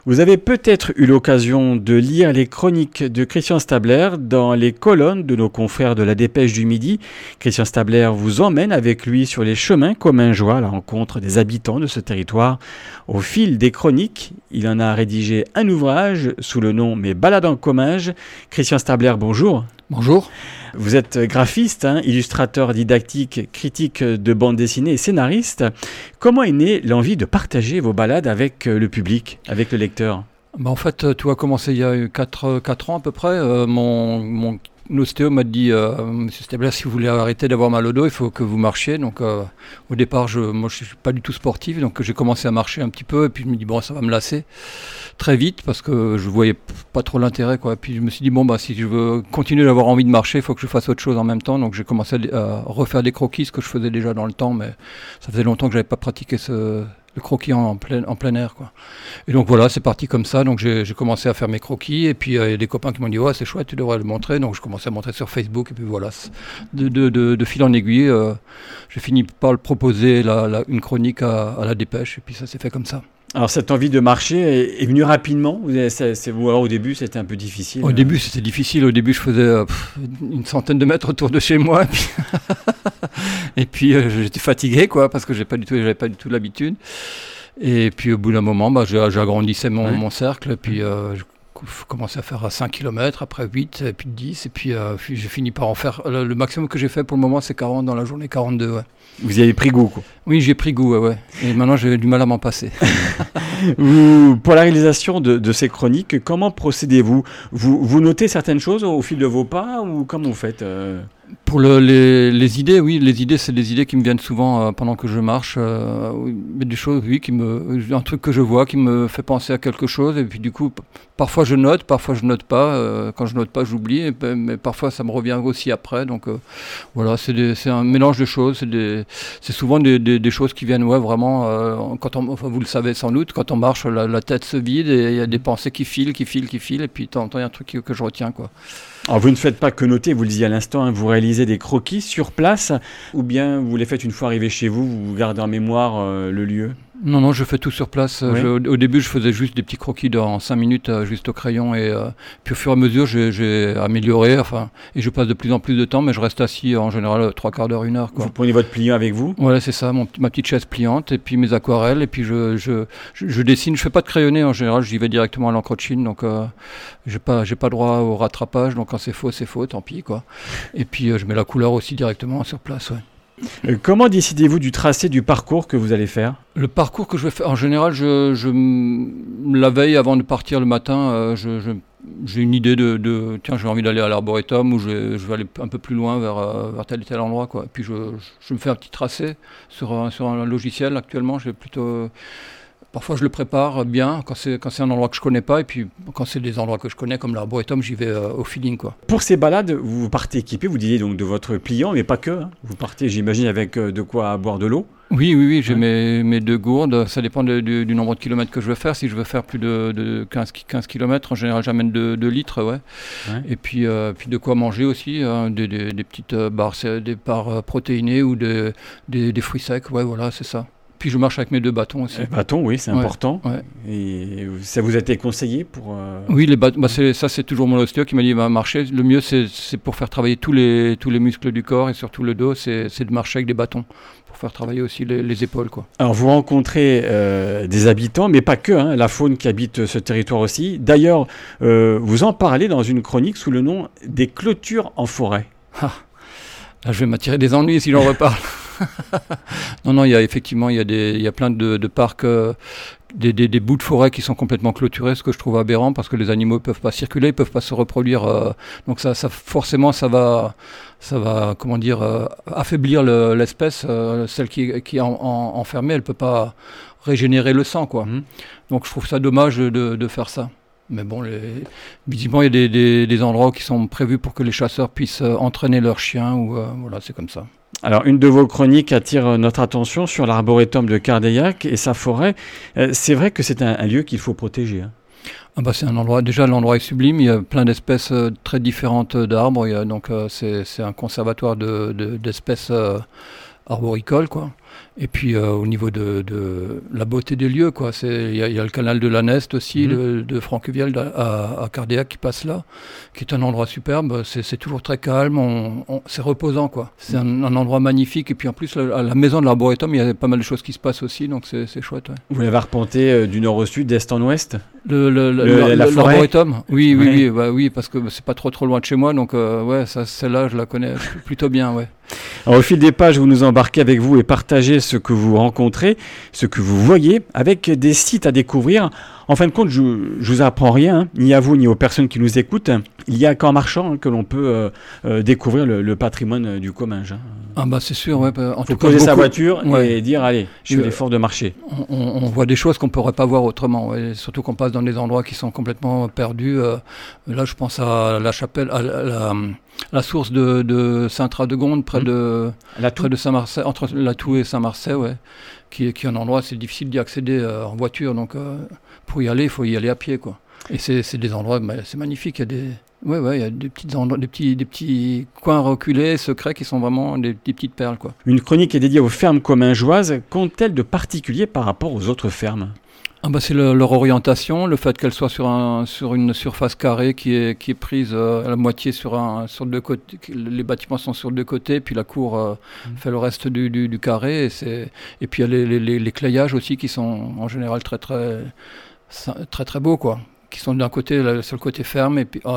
Vous avez peut-être eu l'occasion de lire les chroniques de Christian Stabler dans les colonnes de nos confrères de la Dépêche du Midi. Christian Stabler vous emmène avec lui sur les chemins commingeois à la rencontre des habitants de ce territoire. Au fil des chroniques, il en a rédigé un ouvrage sous le nom « Mes balades en Comminges ». Christian Stabler, bonjour. Bonjour. Vous êtes graphiste, illustrateur didactique, critique de bande dessinée et scénariste. Comment est née l'envie de partager vos balades avec le public, avec le lecteur ? En fait, tout a commencé il y a 4 ans à peu près. Mon ostéo m'a dit Monsieur Stabler, si vous voulez arrêter d'avoir mal au dos, il faut que vous marchiez. Donc au départ, moi je suis pas du tout sportif, donc j'ai commencé à marcher un petit peu et puis je me dis bon, ça va me lasser très vite parce que je voyais pas trop l'intérêt, quoi. Et puis je me suis dit bon, si je veux continuer d'avoir envie de marcher, il faut que je fasse autre chose en même temps. Donc j'ai commencé à refaire des croquis, ce que je faisais déjà dans le temps, mais ça faisait longtemps que j'avais pas pratiqué le croquis en plein air, quoi. Et donc voilà, c'est parti comme ça. Donc j'ai commencé à faire mes croquis et puis il y a des copains qui m'ont dit ouais, c'est chouette, tu devrais le montrer. Donc je commençais à montrer sur Facebook et puis voilà, de fil en aiguille, j'ai fini par le proposer une chronique à la Dépêche et puis ça s'est fait comme ça. Alors cette envie de marcher est venue rapidement ou alors au début c'était un peu difficile? Au début c'était difficile, au début je faisais une centaine de mètres autour de chez moi et puis j'étais fatigué, quoi, parce que j'avais pas du tout l'habitude. Et puis au bout d'un moment j'agrandissais mon cercle et puis je commençais à faire 5 km, après 8 et puis 10 et puis j'ai fini par en faire le maximum que j'ai fait pour le moment, c'est 40 dans la journée, 42, ouais. Vous y avez pris goût, quoi. Oui, j'ai pris goût, ouais. Et maintenant j'ai du mal à m'en passer. Pour la réalisation de ces chroniques, comment procédez-vous ? Vous notez certaines choses au fil de vos pas ou comment vous faites Pour les idées, oui, les idées, c'est des idées qui me viennent souvent pendant que je marche. Mais des choses, oui, un truc que je vois qui me fait penser à quelque chose. Et puis du coup, parfois je note pas. Quand je note pas, j'oublie. Mais parfois, ça me revient aussi après. Donc voilà, c'est un mélange de choses. C'est souvent des choses qui viennent, ouais, vraiment. Enfin, vous le savez sans doute, quand on marche, la tête se vide et il y a des pensées qui filent. Et puis de temps en temps, il y a un truc que je retiens, quoi. Alors vous ne faites pas que noter, vous le disiez à l'instant, vous réalisez des croquis sur place ou bien vous les faites une fois arrivé chez vous, vous gardez en mémoire le lieu ? Non, je fais tout sur place. Oui. Au début, je faisais juste des petits croquis en 5 minutes, juste au crayon. Et puis au fur et à mesure, j'ai amélioré. Et je passe de plus en plus de temps, mais je reste assis en général 3/4 d'heure, 1 heure, quoi. Vous prenez votre pliant avec vous ? Voilà, c'est ça, ma petite chaise pliante, et puis mes aquarelles. Et puis je dessine. Je fais pas de crayonné en général, j'y vais directement à l'encre de Chine. Donc j'ai pas droit au rattrapage. Donc quand c'est faux, tant pis, quoi. Et puis je mets la couleur aussi directement sur place, ouais. Comment décidez-vous du tracé du parcours que vous allez faire ? Le parcours que je vais faire, en général, la veille avant de partir le matin, j'ai une idée tiens, j'ai envie d'aller à l'arboretum ou je vais aller un peu plus loin vers tel et tel endroit, quoi. Et puis je me fais un petit tracé sur un logiciel. Actuellement, parfois je le prépare bien quand c'est un endroit que je connais pas, et puis quand c'est des endroits que je connais comme l'arboretum, j'y vais au feeling, quoi. Pour ces balades, vous partez équipé, vous disiez donc de votre pliant, mais pas que. Vous partez, j'imagine, avec de quoi boire de l'eau. Oui, j'ai mes 2 gourdes, ça dépend du nombre de kilomètres que je veux faire. Si je veux faire plus de 15 kilomètres, en général j'amène 2 litres, ouais. Et puis de quoi manger aussi, des petites barres protéinées ou des fruits secs, ouais, voilà, c'est ça. Puis je marche avec mes 2 bâtons aussi. Les bâtons, oui, c'est important. Ouais. Et ça vous a été conseillé pour... Oui, les bâtons, c'est toujours mon ostéo qui m'a dit marcher. Le mieux, c'est pour faire travailler tous les muscles du corps et surtout le dos, c'est de marcher avec des bâtons pour faire travailler aussi les épaules, quoi. Alors vous rencontrez des habitants, mais pas que, la faune qui habite ce territoire aussi. D'ailleurs, vous en parlez dans une chronique sous le nom des clôtures en forêt. Là, je vais m'attirer des ennuis si j'en reparle. Non, il y a plein de parcs, des bouts de forêt qui sont complètement clôturés, ce que je trouve aberrant parce que les animaux ne peuvent pas circuler, ils ne peuvent pas se reproduire. Donc ça forcément, ça va comment dire, affaiblir l'espèce. Celle qui est enfermée, elle ne peut pas régénérer le sang, quoi. Donc je trouve ça dommage de faire ça. Mais bon, visiblement, il y a des endroits qui sont prévus pour que les chasseurs puissent entraîner leurs chiens. Voilà, c'est comme ça. Alors, une de vos chroniques attire notre attention sur l'arboretum de Cardeillac et sa forêt. C'est vrai que c'est un lieu qu'il faut protéger. C'est un endroit, déjà l'endroit est sublime, il y a plein d'espèces très différentes d'arbres, donc c'est un conservatoire d'espèces arboricoles, quoi. Et puis au niveau de la beauté des lieux, quoi. Il y a le canal de la Neste aussi, de Franquevielle à Cardéac qui passe là, qui est un endroit superbe. C'est toujours très calme, c'est reposant, quoi. C'est un endroit magnifique. Et puis en plus, à la maison de l'Arboretum, il y a pas mal de choses qui se passent aussi, donc c'est chouette. Ouais. Vous l'avez arpenté du nord au sud, d'est en ouest ? La forêt. L'Arboretum, oui, parce que c'est pas trop loin de chez moi, donc celle-là, je la connais plutôt bien, ouais. Alors, au fil des pages, vous nous embarquez avec vous et partagez ce que vous rencontrez, ce que vous voyez, avec des sites à découvrir. En fin de compte, je ne vous apprends rien, ni à vous ni aux personnes qui nous écoutent. Il y a qu'en marchant que l'on peut découvrir le patrimoine du Comminges. Ah bah c'est sûr, ouais. Il faut poser sa voiture et dire, allez, je fais l'effort de marcher. On voit des choses qu'on ne pourrait pas voir autrement, ouais. Surtout qu'on passe dans des endroits qui sont complètement perdus. Là, je pense à la chapelle, à la source de Saint-Radegonde, près de Saint-Marcet, entre Latou et Saint-Marcet, ouais, qui est un endroit, c'est difficile d'y accéder en voiture, donc pour y aller, il faut y aller à pied, quoi. Et c'est des endroits, c'est magnifique, il y a des... il y a des petits coins reculés, secrets, qui sont vraiment des petites perles, quoi. Une chronique est dédiée aux fermes commingeoises. Qu'ont-elles de particulier par rapport aux autres fermes ? C'est leur orientation, le fait qu'elle soit sur une surface carrée qui est prise à la moitié sur deux côtés. Les bâtiments sont sur deux côtés, puis la cour fait le reste du carré. Et puis il y a les cleillages aussi qui sont en général très très beaux, quoi. Qui sont d'un côté sur le côté ferme et puis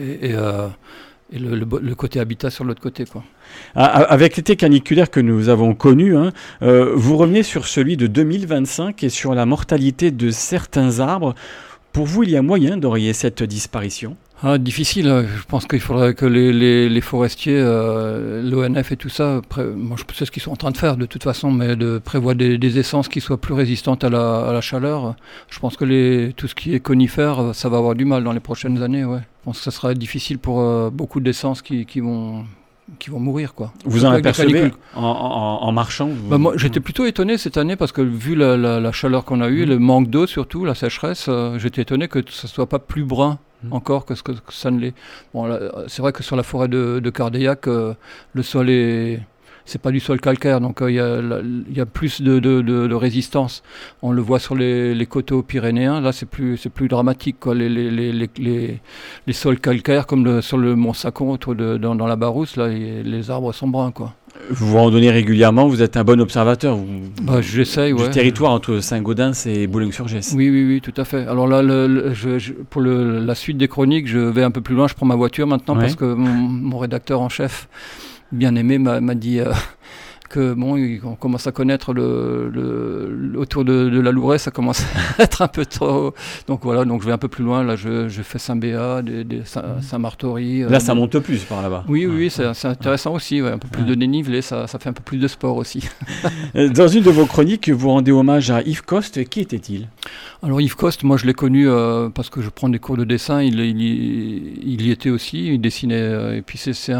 le côté habitat sur l'autre côté, quoi. Avec l'été caniculaire que nous avons connu, vous revenez sur celui de 2025 et sur la mortalité de certains arbres. Pour vous, il y a moyen d'enrayer cette disparition ? Difficile. Je pense qu'il faudrait que les forestiers, l'ONF et tout ça, moi je sais ce qu'ils sont en train de faire de toute façon, mais de prévoir des essences qui soient plus résistantes à la chaleur. Je pense que tout ce qui est conifère, ça va avoir du mal dans les prochaines années. Ouais. Je pense que ça sera difficile pour beaucoup d'essences qui vont mourir, quoi. Vous en apercevez en marchant Moi, j'étais plutôt étonné cette année parce que vu la chaleur qu'on a eue, le manque d'eau surtout, la sécheresse, j'étais étonné que ça ne soit pas plus brun encore que ça ne l'est. Bon, là, c'est vrai que sur la forêt de Cardéac, le sol c'est pas du sol calcaire, donc il y a plus de résistance. On le voit sur les coteaux pyrénéens, là c'est plus dramatique, quoi. Les sols calcaires, comme sur le Mont Sacon, dans la Barousse, là, les arbres sont bruns, quoi. Vous vous randonnez régulièrement, vous êtes un bon observateur. J'essaye, du territoire entre Saint-Gaudens et Boulogne-sur-Gesse. Oui, tout à fait. Alors là, pour la suite des chroniques, je vais un peu plus loin, je prends ma voiture maintenant, parce que mon rédacteur en chef, bien aimé, m'a dit que on commence à connaître autour de la Lourès, ça commence à être un peu trop. Donc voilà, donc je vais un peu plus loin. Là, je fais Saint-Béat, Saint-Martory. Là, ça monte plus par là-bas. Oui, c'est intéressant aussi. Ouais, un peu plus de dénivelé, ça fait un peu plus de sport aussi. Dans une de vos chroniques, vous rendez hommage à Yves Coste. Qui était-il ? Alors Yves Coste, moi je l'ai connu parce que je prends des cours de dessin. Il y était aussi. Il dessinait. Et puis c'est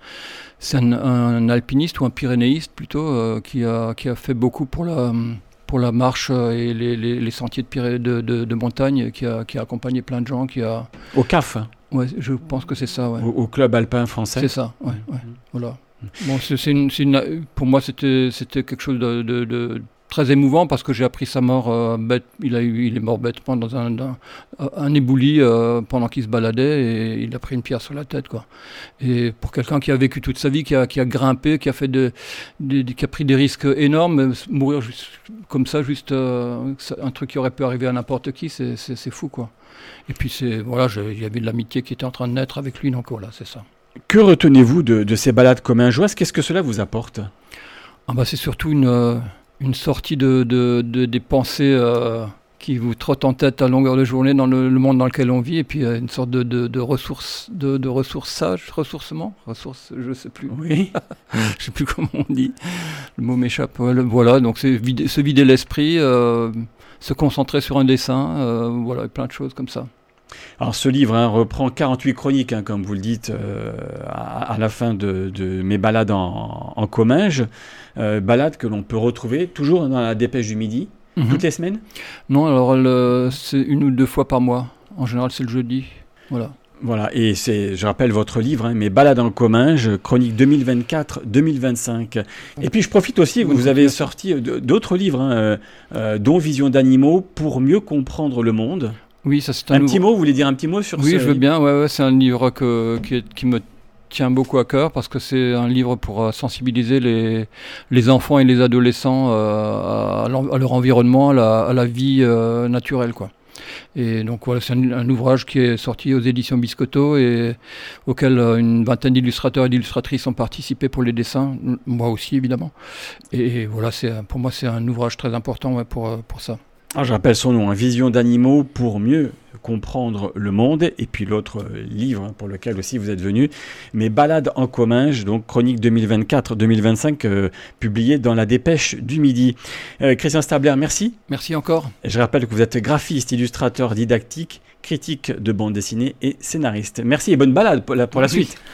un alpiniste ou un pyrénéiste plutôt qui a fait beaucoup pour la marche et les sentiers de montagne, qui a accompagné plein de gens. Au CAF. Ouais, je pense que c'est ça. Ouais. Au club alpin français. C'est ça. Ouais. Voilà. Bon, pour moi c'était quelque chose de très émouvant parce que j'ai appris sa mort bête. Il est mort bêtement dans un éboulis pendant qu'il se baladait et il a pris une pierre sur la tête, quoi. Et pour quelqu'un qui a vécu toute sa vie, qui a grimpé, qui a pris des risques énormes, mourir comme ça, un truc qui aurait pu arriver à n'importe qui, c'est fou, quoi. Et puis il y avait de l'amitié qui était en train de naître avec lui, donc voilà, c'est ça. Que retenez-vous de ces balades commingeoises ? Qu'est-ce que cela vous apporte ? C'est surtout une sortie des pensées qui vous trottent en tête à longueur de journée dans le monde dans lequel on vit, et puis une sorte de ressourcement, je sais plus. Oui. Je sais plus comment on dit. Le mot m'échappe. Voilà, donc c'est se vider l'esprit, se concentrer sur un dessin, voilà, plein de choses comme ça. Alors ce livre reprend 48 chroniques, comme vous le dites, à la fin de mes balades en Comminges, balades que l'on peut retrouver toujours dans la Dépêche du Midi, toutes les semaines ? Non, alors c'est 1 ou 2 fois par mois. En général, c'est le jeudi. Voilà. Voilà, et je rappelle votre livre, Mes balades en Comminges, chronique 2024-2025. Et puis je profite aussi, vous avez sorti d'autres livres, dont Vision d'animaux pour mieux comprendre le monde. Oui, ça c'est un petit mot, vous voulez dire un petit mot sur Oui, je veux bien, ouais, c'est un livre qui me tient beaucoup à cœur parce que c'est un livre pour sensibiliser les enfants et les adolescents à leur environnement, à la vie naturelle, quoi. Et donc voilà, c'est un ouvrage qui est sorti aux éditions Biscotto et auquel une vingtaine d'illustrateurs et d'illustratrices ont participé pour les dessins, moi aussi évidemment. Et voilà, pour moi c'est un ouvrage très important pour ça. Je rappelle son nom, Vision d'animaux pour mieux comprendre le monde, et puis l'autre livre pour lequel aussi vous êtes venu, Mes balades en Comminges, donc chronique 2024-2025, publié dans la Dépêche du Midi. Christian Stabler, merci. Merci encore. Je rappelle que vous êtes graphiste, illustrateur didactique, critique de bande dessinée et scénariste. Merci et bonne balade pour la suite.